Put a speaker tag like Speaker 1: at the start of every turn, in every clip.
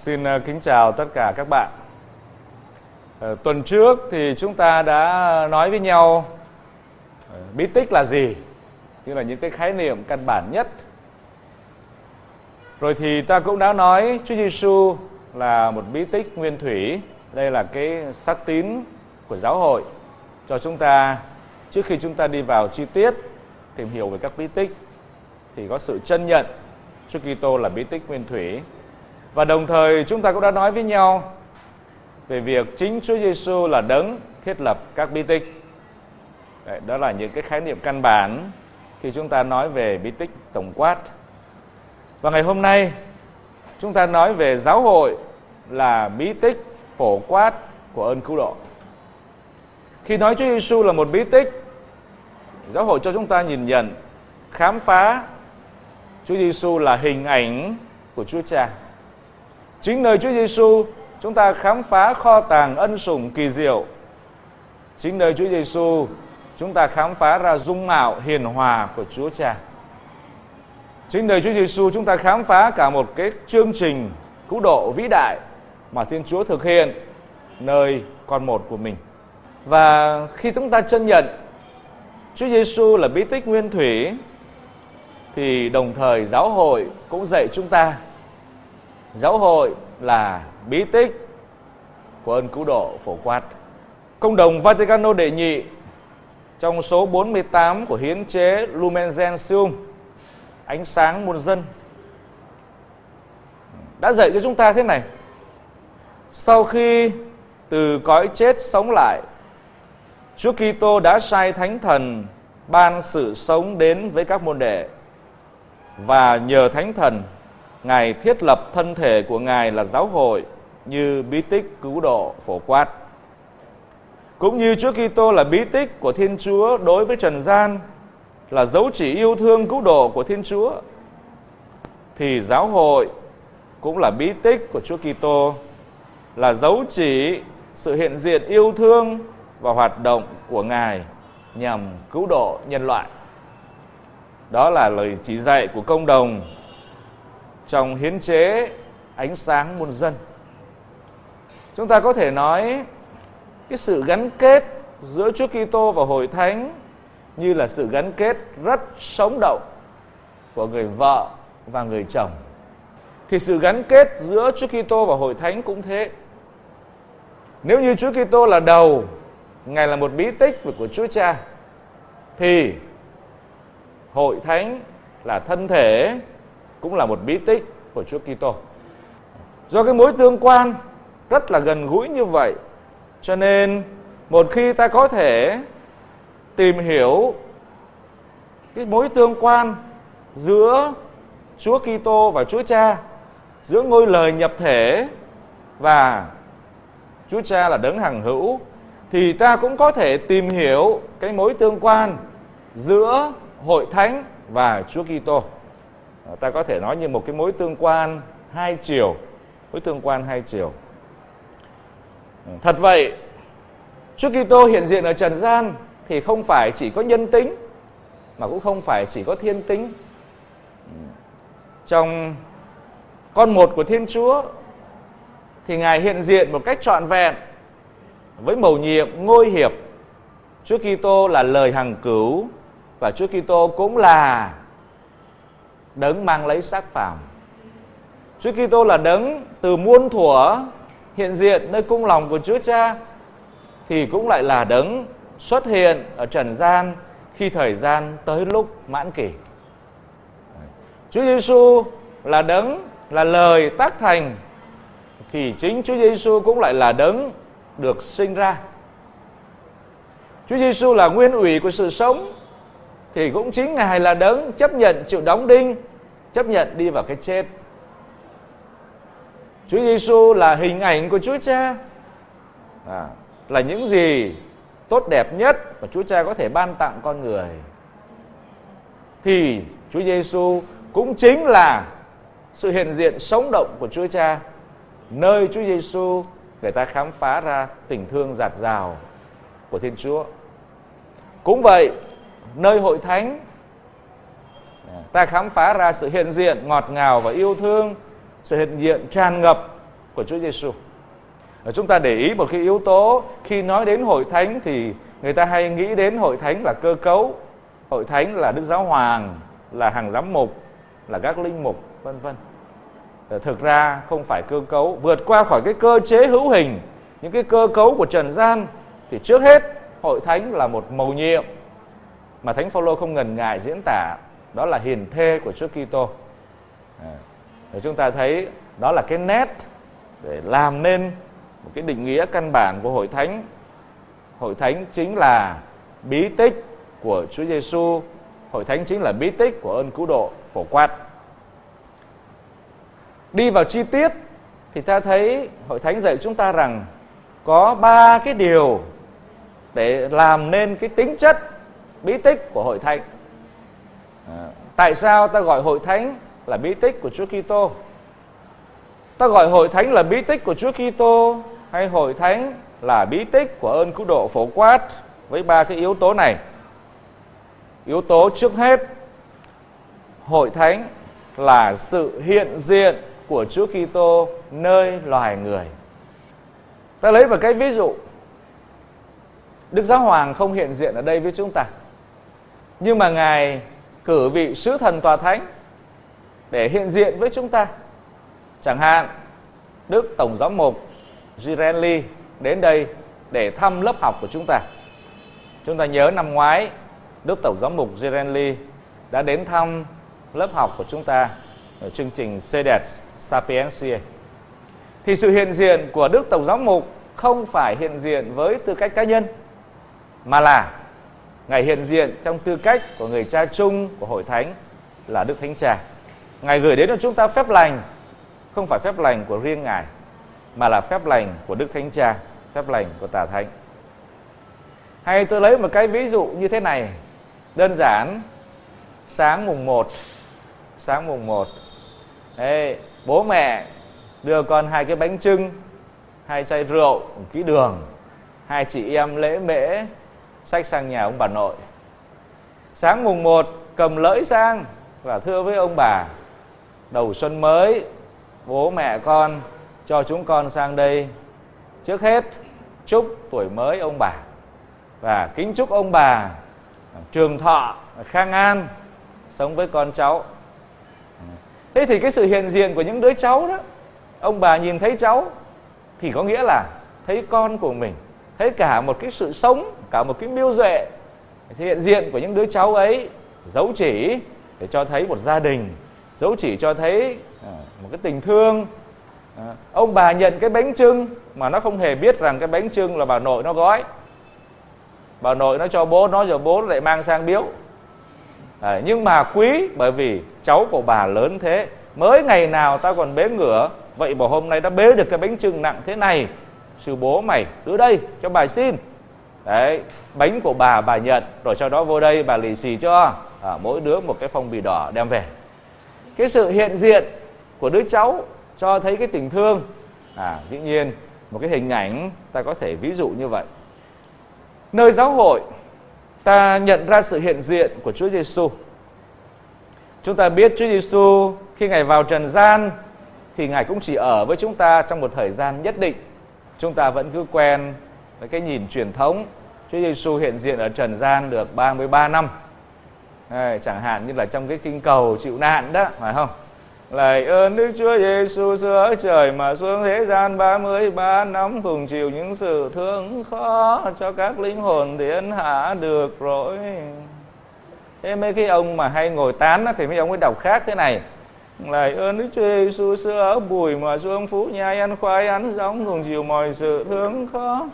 Speaker 1: Xin kính chào tất cả các bạn. Tuần trước thì chúng ta đã nói với nhau bí tích là gì, như là những cái khái niệm căn bản nhất. Rồi thì ta cũng đã nói Chúa Giêsu là một bí tích nguyên thủy. Đây là cái xác tín của giáo hội cho chúng ta trước khi chúng ta đi vào chi tiết tìm hiểu về các bí tích thì có sự chân nhận Chúa Kitô là bí tích nguyên thủy. Và đồng thời chúng ta cũng đã nói với nhau về việc chính Chúa Giêsu là đấng thiết lập các bí tích. Đó là những cái khái niệm căn bản khi chúng ta nói về bí tích tổng quát. Và ngày hôm nay chúng ta nói về giáo hội là bí tích phổ quát của ơn cứu độ. Khi nói Chúa Giêsu là một bí tích, giáo hội cho chúng ta nhìn nhận, khám phá Chúa Giêsu là hình ảnh của Chúa Cha. Chính nơi Chúa Giêsu chúng ta khám phá kho tàng ân sủng kỳ diệu. Chính nơi Chúa Giêsu chúng ta khám phá ra dung mạo hiền hòa của Chúa Cha. Chính nơi Chúa Giêsu chúng ta khám phá cả một cái chương trình cứu độ vĩ đại mà Thiên Chúa thực hiện nơi con một của mình. Và khi chúng ta chân nhận Chúa Giêsu là bí tích nguyên thủy thì đồng thời giáo hội cũng dạy chúng ta giáo hội là bí tích của ơn cứu độ phổ quát. Công đồng Vaticano đệ nhị trong số 48 của hiến chế Lumen Gentium, ánh sáng muôn dân, đã dạy cho chúng ta thế này: sau khi từ cõi chết sống lại, Chúa Kitô đã sai Thánh Thần ban sự sống đến với các môn đệ, và nhờ Thánh Thần, Ngài thiết lập thân thể của Ngài là giáo hội như bí tích cứu độ phổ quát. Cũng như Chúa Kitô là bí tích của Thiên Chúa đối với trần gian, là dấu chỉ yêu thương cứu độ của Thiên Chúa, thì giáo hội cũng là bí tích của Chúa Kitô, là dấu chỉ sự hiện diện yêu thương và hoạt động của Ngài nhằm cứu độ nhân loại. Đó là lời chỉ dạy của công đồng trong hiến chế ánh sáng muôn dân. Chúng ta có thể nói cái sự gắn kết giữa Chúa Kitô và Hội Thánh như là sự gắn kết rất sống động của người vợ và người chồng. Thì sự gắn kết giữa Chúa Kitô và Hội Thánh cũng thế. Nếu như Chúa Kitô là đầu, Ngài là một bí tích của Chúa Cha, thì Hội Thánh là thân thể, cũng là một bí tích của Chúa Kitô. Do cái mối tương quan rất là gần gũi như vậy, cho nên một khi ta có thể tìm hiểu cái mối tương quan giữa Chúa Kitô và Chúa Cha, giữa ngôi lời nhập thể và Chúa Cha là đấng hằng hữu, thì ta cũng có thể tìm hiểu cái mối tương quan giữa Hội Thánh và Chúa Kitô. Ta có thể nói như một cái mối tương quan hai chiều, mối tương quan hai chiều. Thật vậy, Chúa Kitô hiện diện ở trần gian thì không phải chỉ có nhân tính, mà cũng không phải chỉ có thiên tính. Trong con một của Thiên Chúa thì Ngài hiện diện một cách trọn vẹn với mầu nhiệm ngôi hiệp. Chúa Kitô là lời hằng cứu, và Chúa Kitô cũng là đấng mang lấy xác phàm. Chúa Kitô là đấng từ muôn thuở hiện diện nơi cung lòng của Chúa Cha, thì cũng lại là đấng xuất hiện ở trần gian khi thời gian tới lúc mãn kỳ. Chúa Giêsu là đấng, là lời tác thành, thì chính Chúa Giêsu cũng lại là đấng được sinh ra. Chúa Giêsu là nguyên ủy của sự sống, thì cũng chính Ngài là đấng chấp nhận chịu đóng đinh, chấp nhận đi vào cái chết. Chúa Giêsu là hình ảnh của Chúa Cha, là những gì tốt đẹp nhất mà Chúa Cha có thể ban tặng con người. Thì Chúa Giêsu cũng chính là sự hiện diện sống động của Chúa Cha, nơi Chúa Giêsu người ta khám phá ra tình thương dạt dào của Thiên Chúa. Cũng vậy, nơi Hội Thánh ta khám phá ra sự hiện diện ngọt ngào và yêu thương, sự hiện diện tràn ngập của Chúa Giêsu. Chúng ta để ý một cái yếu tố, khi nói đến hội thánh thì người ta hay nghĩ đến hội thánh là cơ cấu, hội thánh là Đức Giáo Hoàng, là hàng giám mục, là các linh mục, vân vân. Thực ra không phải cơ cấu, vượt qua khỏi cái cơ chế hữu hình, những cái cơ cấu của trần gian, thì trước hết hội thánh là một mầu nhiệm mà Thánh Phaolô không ngần ngại diễn tả, đó là hiền thê của Chúa Kitô. Chúng ta thấy đó là cái nét để làm nên một cái định nghĩa căn bản của hội thánh. Hội thánh chính là bí tích của Chúa Giêsu, hội thánh chính là bí tích của ơn cứu độ phổ quát. Đi vào chi tiết thì ta thấy hội thánh dạy chúng ta rằng có 3 cái điều để làm nên cái tính chất bí tích của hội thánh. Tại sao ta gọi hội thánh là bí tích của Chúa Kitô? Ta gọi hội thánh là bí tích của Chúa Kitô hay hội thánh là bí tích của ơn cứu độ phổ quát với 3 cái yếu tố này? Yếu tố trước hết, hội thánh là sự hiện diện của Chúa Kitô nơi loài người. Ta lấy một cái ví dụ. Đức Giáo Hoàng không hiện diện ở đây với chúng ta, nhưng mà Ngài cử vị sứ thần tòa thánh để hiện diện với chúng ta. Chẳng hạn Đức Tổng giám mục Girelli đến đây để thăm lớp học của chúng ta. Chúng ta nhớ năm ngoái Đức Tổng giám mục Girelli đã đến thăm lớp học của chúng ta ở chương trình Sedes Sapientiae. Thì sự hiện diện của Đức Tổng giám mục không phải hiện diện với tư cách cá nhân, mà là Ngài hiện diện trong tư cách của người cha chung của hội thánh là Đức Thánh Cha. Ngài gửi đến cho chúng ta phép lành, không phải phép lành của riêng Ngài, mà là phép lành của Đức Thánh Cha, phép lành của Tà Thánh. Hay tôi lấy một cái ví dụ như thế này, đơn giản. Sáng mùng 1, bố mẹ đưa con 2 cái bánh chưng, 2 chai rượu, 1 ký đường, 2 chị em lễ mễ xách sang nhà ông bà nội. Sáng mùng 1 cầm lỡi sang và thưa với ông bà: đầu xuân mới, bố mẹ con cho chúng con sang đây trước hết chúc tuổi mới ông bà, và kính chúc ông bà trường thọ khang an, sống với con cháu. Thế thì cái sự hiện diện của những đứa cháu đó, ông bà nhìn thấy cháu thì có nghĩa là thấy con của mình, thấy cả một cái sự sống, cả một cái mưu duệ. Hiện diện của những đứa cháu ấy dấu chỉ để cho thấy một gia đình, dấu chỉ cho thấy một cái tình thương. Ông bà nhận cái bánh chưng mà nó không hề biết rằng cái bánh chưng là bà nội nó gói, bà nội nó cho bố nó, rồi bố lại mang sang biếu. Nhưng mà quý bởi vì cháu của bà lớn thế, mới ngày nào ta còn bế ngửa, vậy mà hôm nay đã bế được cái bánh chưng nặng thế này, sư bố mày cứ đây cho bà xin. Đấy, bánh của bà nhận, rồi sau đó vô đây bà lì xì cho, mỗi đứa một cái phong bì đỏ đem về. Cái sự hiện diện của đứa cháu cho thấy cái tình thương. Dĩ nhiên một cái hình ảnh ta có thể ví dụ như vậy. Nơi giáo hội ta nhận ra sự hiện diện của Chúa Giêsu. Chúng ta biết Chúa Giêsu khi Ngài vào trần gian thì Ngài cũng chỉ ở với chúng ta trong một thời gian nhất định. Chúng ta vẫn cứ quen với cái nhìn truyền thống Chúa Giêsu hiện diện ở trần gian được 33 năm. Chẳng hạn như là trong cái kinh cầu chịu nạn đó, phải không? Lạy ơn Đức Chúa Giêsu xưa trời mà xuống thế gian 33 năm, cùng chịu những sự thương khó cho các linh hồn thiên hạ được rồi. Thế mấy cái ông mà hay ngồi tán đó, thì mấy ông ấy đọc khác thế này: lạy ơn Đức Chúa Giêsu xưa ở bùi mà xuống phú nhai, ăn khoai ăn giống, cùng chịu mọi sự thương khó.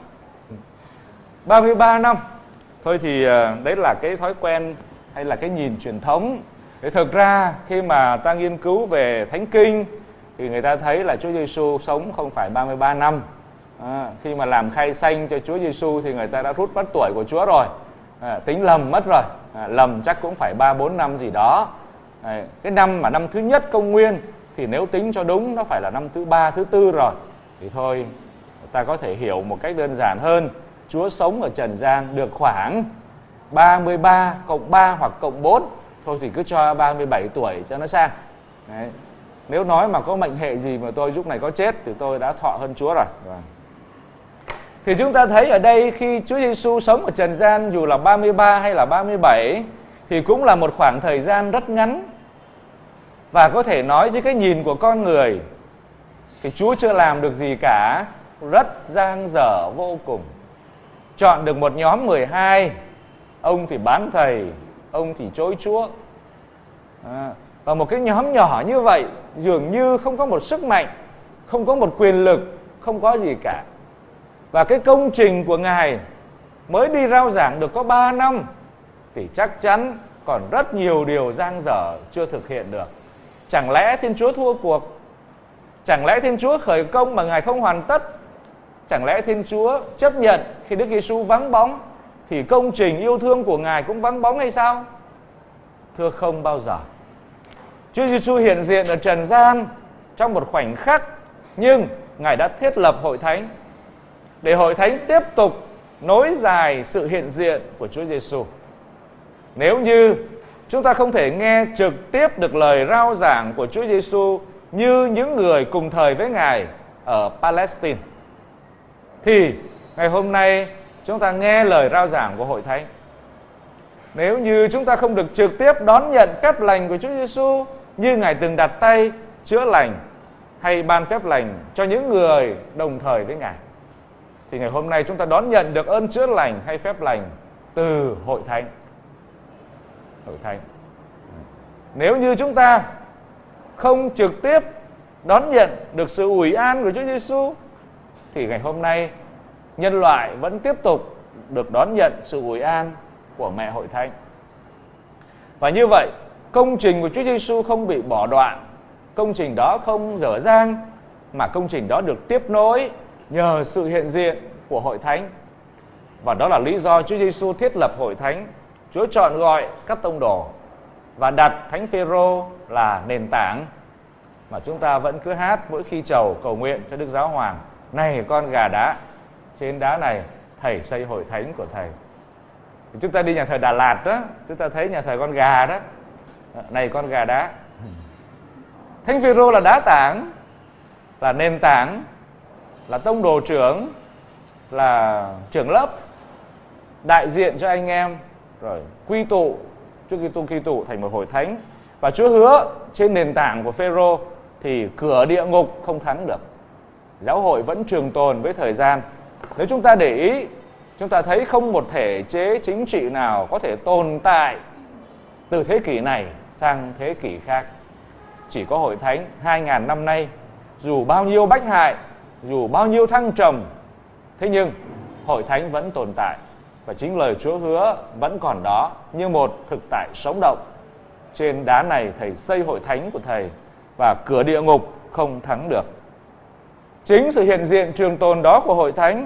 Speaker 1: 33 năm. Thôi thì đấy là cái thói quen hay là cái nhìn truyền thống. Thì thực ra khi mà ta nghiên cứu về Thánh Kinh thì người ta thấy là Chúa Giêsu sống không phải 33 năm. Khi mà làm khai sanh cho Chúa Giêsu thì người ta đã rút mất tuổi của Chúa rồi, tính lầm mất rồi, lầm chắc cũng phải 3-4 năm gì đó. Cái năm mà năm thứ nhất công nguyên thì nếu tính cho đúng nó phải là năm thứ 3, thứ 4 rồi. Thì thôi ta có thể hiểu một cách đơn giản hơn. Chúa sống ở trần gian được khoảng 33 cộng 3 hoặc cộng 4. Thôi thì cứ cho 37 tuổi cho nó sang. Đấy. Nếu nói mà có mệnh hệ gì mà tôi lúc này có chết thì tôi đã thọ hơn Chúa rồi. Thì chúng ta thấy ở đây khi Chúa Giêsu sống ở trần gian, dù là 33 hay là 37, thì cũng là một khoảng thời gian rất ngắn. Và có thể nói với cái nhìn của con người thì Chúa chưa làm được gì cả, rất dang dở vô cùng. Chọn được một nhóm 12, ông thì bán thầy, ông thì chối Chúa. Và một cái nhóm nhỏ như vậy dường như không có một sức mạnh, không có một quyền lực, không có gì cả. Và cái công trình của Ngài mới đi rao giảng được có 3 năm thì chắc chắn còn rất nhiều điều dang dở chưa thực hiện được. Chẳng lẽ Thiên Chúa thua cuộc? Chẳng lẽ Thiên Chúa khởi công mà Ngài không hoàn tất? Chẳng lẽ Thiên Chúa chấp nhận khi Đức Giêsu vắng bóng thì công trình yêu thương của Ngài cũng vắng bóng hay sao? Thưa không bao giờ. Chúa Giêsu hiện diện ở trần gian trong một khoảnh khắc, nhưng Ngài đã thiết lập hội thánh để hội thánh tiếp tục nối dài sự hiện diện của Chúa Giêsu. Nếu như chúng ta không thể nghe trực tiếp được lời rao giảng của Chúa Giêsu như những người cùng thời với Ngài ở Palestine, thì ngày hôm nay chúng ta nghe lời rao giảng của hội thánh. Nếu như chúng ta không được trực tiếp đón nhận phép lành của Chúa Giêsu như Ngài từng đặt tay chữa lành hay ban phép lành cho những người đồng thời với Ngài, thì ngày hôm nay chúng ta đón nhận được ơn chữa lành hay phép lành từ hội thánh. Hội thánh. Nếu như chúng ta không trực tiếp đón nhận được sự ủi an của Chúa Giêsu, thì ngày hôm nay nhân loại vẫn tiếp tục được đón nhận sự ủi an của mẹ hội thánh. Và như vậy, công trình của Chúa Giêsu không bị bỏ đoạn, công trình đó không dở dang, mà công trình đó được tiếp nối nhờ sự hiện diện của hội thánh. Và đó là lý do Chúa Giêsu thiết lập hội thánh. Chúa chọn gọi các tông đồ và đặt Thánh Phêrô là nền tảng mà chúng ta vẫn cứ hát mỗi khi chầu cầu nguyện cho Đức Giáo Hoàng: này con gà đá, trên đá này thầy xây hội thánh của thầy. Thì chúng ta đi nhà thờ Đà Lạt đó, chúng ta thấy nhà thờ con gà đó, này con gà đá. Thánh Phêrô là đá tảng, là nền tảng, là tông đồ trưởng, là trưởng lớp, đại diện cho anh em, rồi quy tụ Chúa Kitô quy tụ thành một hội thánh. Và Chúa hứa trên nền tảng của Phêrô thì cửa địa ngục không thắng được. Giáo hội vẫn trường tồn với thời gian. Nếu chúng ta để ý, chúng ta thấy không một thể chế chính trị nào có thể tồn tại từ thế kỷ này sang thế kỷ khác. Chỉ có hội thánh 2000 năm nay, dù bao nhiêu bách hại, dù bao nhiêu thăng trầm, thế nhưng hội thánh vẫn tồn tại. Và chính lời Chúa hứa vẫn còn đó như một thực tại sống động. Trên đá này thầy xây hội thánh của thầy, và cửa địa ngục không thắng được. Chính sự hiện diện trường tồn đó của hội thánh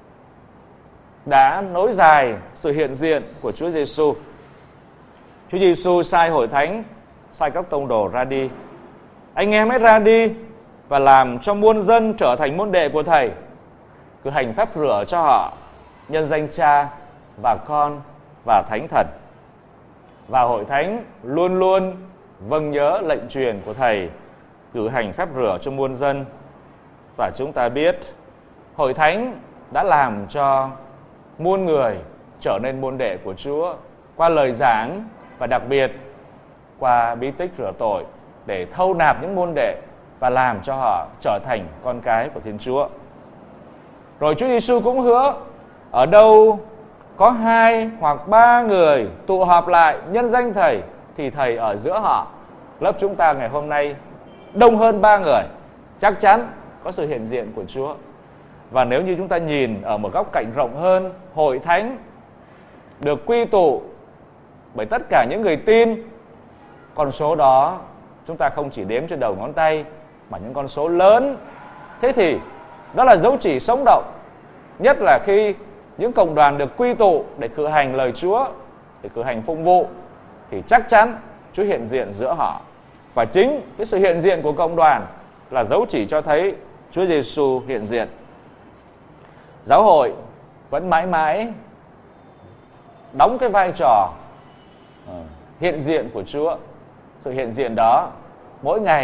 Speaker 1: đã nối dài sự hiện diện của Chúa Giêsu. Chúa Giêsu sai hội thánh, sai các tông đồ ra đi. Anh em hãy ra đi và làm cho muôn dân trở thành môn đệ của thầy, cứ hành phép rửa cho họ nhân danh Cha và Con và Thánh Thần. Và hội thánh luôn luôn vâng nhớ lệnh truyền của thầy, cử hành phép rửa cho muôn dân. Và chúng ta biết hội thánh đã làm cho muôn người trở nên môn đệ của Chúa qua lời giảng, và đặc biệt qua bí tích rửa tội, để thâu nạp những môn đệ và làm cho họ trở thành con cái của Thiên Chúa. Rồi Chúa Giêsu cũng hứa ở đâu có 2 hoặc 3 người tụ họp lại nhân danh thầy thì thầy ở giữa họ. Lớp chúng ta ngày hôm nay đông hơn 3 người, chắc chắn có sự hiện diện của Chúa. Và nếu như chúng ta nhìn ở một góc cạnh rộng hơn, hội thánh được quy tụ bởi tất cả những người tin, con số đó chúng ta không chỉ đếm trên đầu ngón tay mà những con số lớn. Thế thì đó là dấu chỉ sống động, nhất là khi những cộng đoàn được quy tụ để cử hành lời Chúa, để cử hành phụng vụ, thì chắc chắn Chúa hiện diện giữa họ. Và chính cái sự hiện diện của cộng đoàn là dấu chỉ cho thấy Chúa Giêsu hiện diện. Giáo hội vẫn mãi mãi đóng cái vai trò hiện diện của Chúa. Sự hiện diện đó mỗi ngày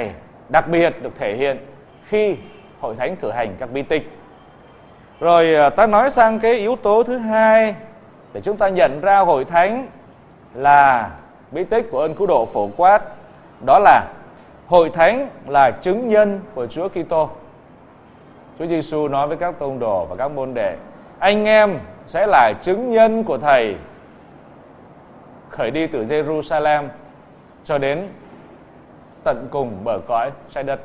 Speaker 1: đặc biệt được thể hiện khi hội thánh cử hành các bí tích. Rồi ta nói sang cái yếu tố thứ hai để chúng ta nhận ra hội thánh là bí tích của ơn cứu độ phổ quát, đó là hội thánh là chứng nhân của Chúa Kitô. Chúa Giêsu nói với các tông đồ và các môn đệ: anh em sẽ là chứng nhân của Thầy, khởi đi từ Jerusalem cho đến tận cùng bờ cõi trái đất.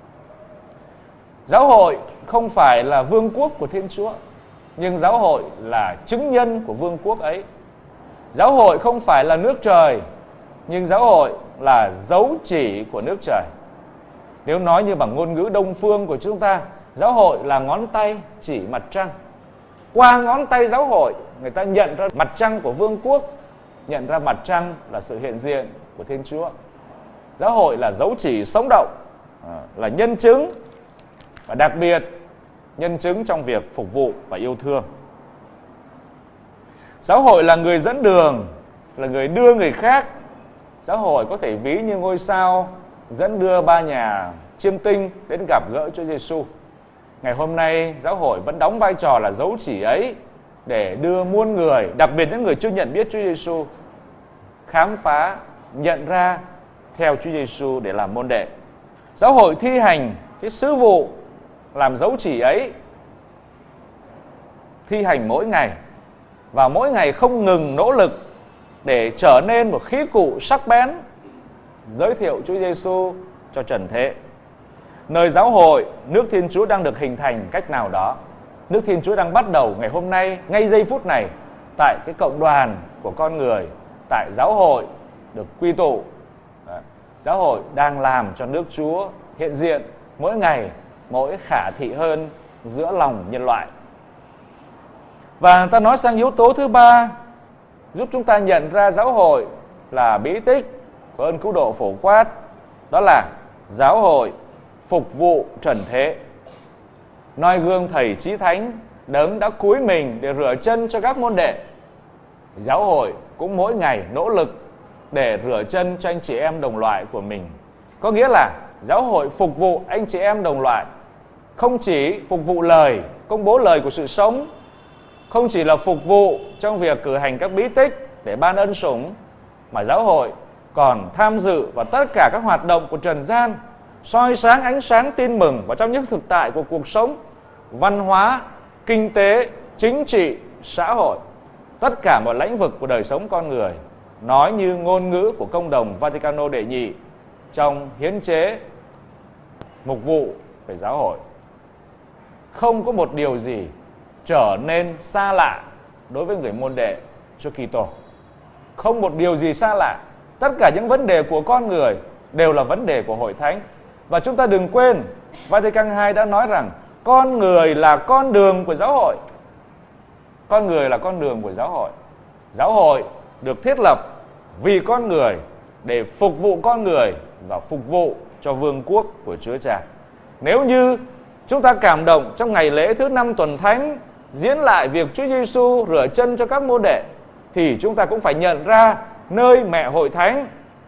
Speaker 1: Giáo hội không phải là vương quốc của Thiên Chúa, nhưng giáo hội là chứng nhân của vương quốc ấy. Giáo hội không phải là nước trời, nhưng giáo hội là dấu chỉ của nước trời. Nếu nói như bằng ngôn ngữ Đông phương của chúng ta, giáo hội là ngón tay chỉ mặt trăng. Qua ngón tay giáo hội, người ta nhận ra mặt trăng của vương quốc, nhận ra mặt trăng là sự hiện diện của Thiên Chúa. Giáo hội là dấu chỉ sống động, là nhân chứng, và đặc biệt nhân chứng trong việc phục vụ và yêu thương. Giáo hội là người dẫn đường, là người đưa người khác. Giáo hội có thể ví như ngôi sao dẫn đưa ba nhà chiêm tinh đến gặp gỡ Chúa Giêsu. Ngày hôm nay, giáo hội vẫn đóng vai trò là dấu chỉ ấy để đưa muôn người, đặc biệt những người chưa nhận biết Chúa Giêsu, khám phá, nhận ra theo Chúa Giêsu để làm môn đệ. Giáo hội thi hành cái sứ vụ làm dấu chỉ ấy, thi hành mỗi ngày, và mỗi ngày không ngừng nỗ lực để trở nên một khí cụ sắc bén giới thiệu Chúa Giêsu cho trần thế. Nơi giáo hội, nước Thiên Chúa đang được hình thành cách nào đó. Nước Thiên Chúa đang bắt đầu ngày hôm nay, ngay giây phút này, tại cái cộng đoàn của con người, tại giáo hội được quy tụ. Giáo hội đang làm cho nước Chúa hiện diện mỗi ngày, mỗi khả thị hơn giữa lòng nhân loại. Và ta nói sang yếu tố thứ ba, giúp chúng ta nhận ra giáo hội là bí tích của ơn cứu độ phổ quát, đó là giáo hội phục vụ trần thế. Noi gương Thầy Chí Thánh đấng đã cúi mình để rửa chân cho các môn đệ, giáo hội cũng mỗi ngày nỗ lực để rửa chân cho anh chị em đồng loại của mình. Có nghĩa là giáo hội phục vụ anh chị em đồng loại, không chỉ phục vụ lời, công bố lời của sự sống, không chỉ là phục vụ trong việc cử hành các bí tích để ban ân sủng, mà giáo hội còn tham dự vào tất cả các hoạt động của trần gian, soi sáng ánh sáng tin mừng vào trong những thực tại của cuộc sống, văn hóa, kinh tế, chính trị, xã hội, tất cả mọi lĩnh vực của đời sống con người. Nói như ngôn ngữ của Công đồng Vaticano đệ nhị trong hiến chế mục vụ về giáo hội: không có một điều gì trở nên xa lạ đối với người môn đệ Chúa Kitô. Không một điều gì xa lạ. Tất cả những vấn đề của con người đều là vấn đề của hội thánh. Và chúng ta đừng quên, Vatican II đã nói rằng con người là con đường của giáo hội. Con người là con đường của giáo hội. Giáo hội được thiết lập vì con người, để phục vụ con người và phục vụ cho vương quốc của Chúa Cha. Nếu như chúng ta cảm động trong ngày lễ thứ 5 tuần thánh diễn lại việc Chúa Giêsu rửa chân cho các môn đệ, thì chúng ta cũng phải nhận ra nơi mẹ hội thánh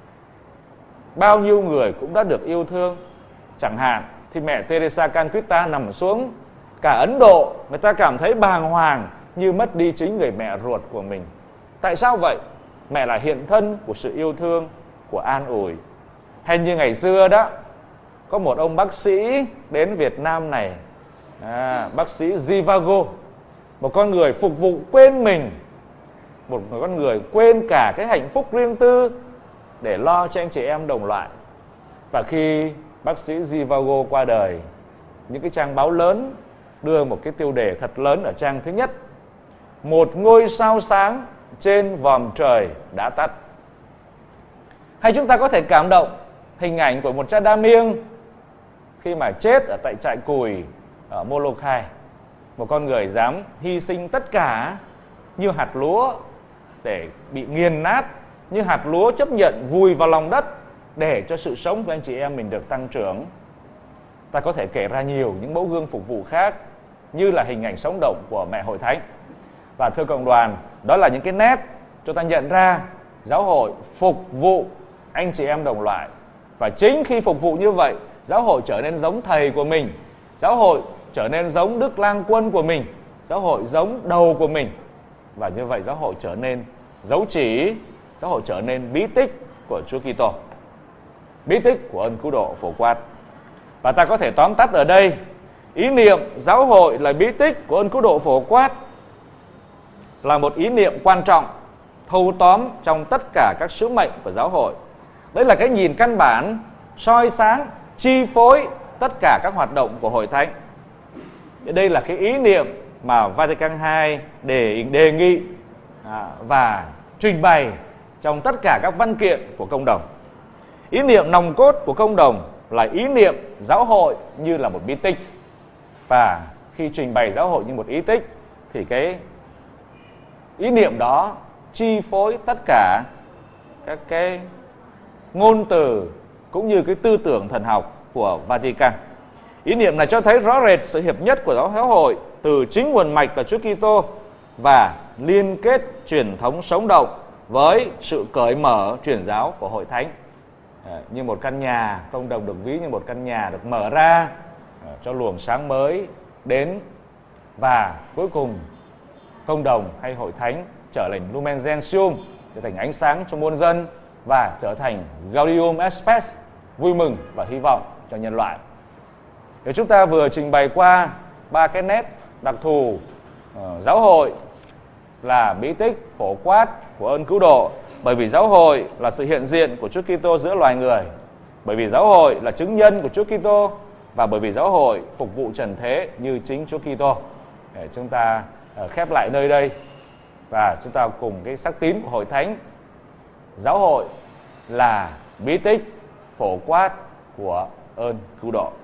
Speaker 1: bao nhiêu người cũng đã được yêu thương. Chẳng hạn thì mẹ Teresa Calcutta nằm xuống, cả Ấn Độ người ta cảm thấy bàng hoàng như mất đi chính người mẹ ruột của mình. Tại sao vậy? Mẹ là hiện thân của sự yêu thương, của an ủi. Hay như ngày xưa đó, có một ông bác sĩ đến Việt Nam này, bác sĩ Zhivago, một con người phục vụ quên mình, một con người quên cả cái hạnh phúc riêng tư để lo cho anh chị em đồng loại. Và khi bác sĩ Zhivago qua đời, những cái trang báo lớn đưa một cái tiêu đề thật lớn ở trang thứ nhất: một ngôi sao sáng trên vòm trời đã tắt. Hay chúng ta có thể cảm động hình ảnh của một cha đa miêng khi mà chết ở tại trại cùi ở Molokai. Một con người dám hy sinh tất cả như hạt lúa để bị nghiền nát, như hạt lúa chấp nhận vùi vào lòng đất để cho sự sống của anh chị em mình được tăng trưởng. Ta có thể kể ra nhiều những mẫu gương phục vụ khác như là hình ảnh sống động của mẹ hội thánh. Và thưa cộng đoàn, đó là những cái nét cho ta nhận ra giáo hội phục vụ anh chị em đồng loại. Và chính khi phục vụ như vậy giáo hội trở nên giống thầy của mình, giáo hội trở nên giống Đức Lang Quân của mình, giáo hội giống đầu của mình. Và như vậy giáo hội trở nên dấu chỉ, giáo hội trở nên bí tích của Chúa Kitô, bí tích của ơn cứu độ phổ quát. Và ta có thể tóm tắt ở đây, ý niệm giáo hội là bí tích của ơn cứu độ phổ quát là một ý niệm quan trọng, thâu tóm trong tất cả các sứ mệnh của giáo hội. Đấy là cái nhìn căn bản, soi sáng, chi phối tất cả các hoạt động của Hội Thánh. Đây là cái ý niệm mà Vatican II đề nghị và trình bày trong tất cả các văn kiện của công đồng. Ý niệm nòng cốt của công đồng là ý niệm giáo hội như là một bí tích. Và khi trình bày giáo hội như một ý tích thì cái ý niệm đó chi phối tất cả các cái ngôn từ cũng như cái tư tưởng thần học của Vatican. Ý niệm này cho thấy rõ rệt sự hiệp nhất của giáo hội từ chính nguồn mạch là Chúa Kitô và liên kết truyền thống sống động với sự cởi mở truyền giáo của Hội Thánh. Như một căn nhà, công đồng được ví như một căn nhà được mở ra cho luồng sáng mới đến, và cuối cùng công đồng hay Hội Thánh trở thành Lumen Gentium, trở thành ánh sáng cho muôn dân và trở thành Gaudium et Spes, vui mừng và hy vọng cho nhân loại. Nếu chúng ta vừa trình bày qua ba cái nét đặc thù giáo hội là bí tích phổ quát của ơn cứu độ, bởi vì giáo hội là sự hiện diện của Chúa Kitô giữa loài người, bởi vì giáo hội là chứng nhân của Chúa Kitô, và bởi vì giáo hội phục vụ trần thế như chính Chúa Kitô. Để chúng ta khép lại nơi đây và chúng ta cùng cái sắc tín của Hội Thánh. Giáo hội là bí tích phổ quát của ơn cứu độ.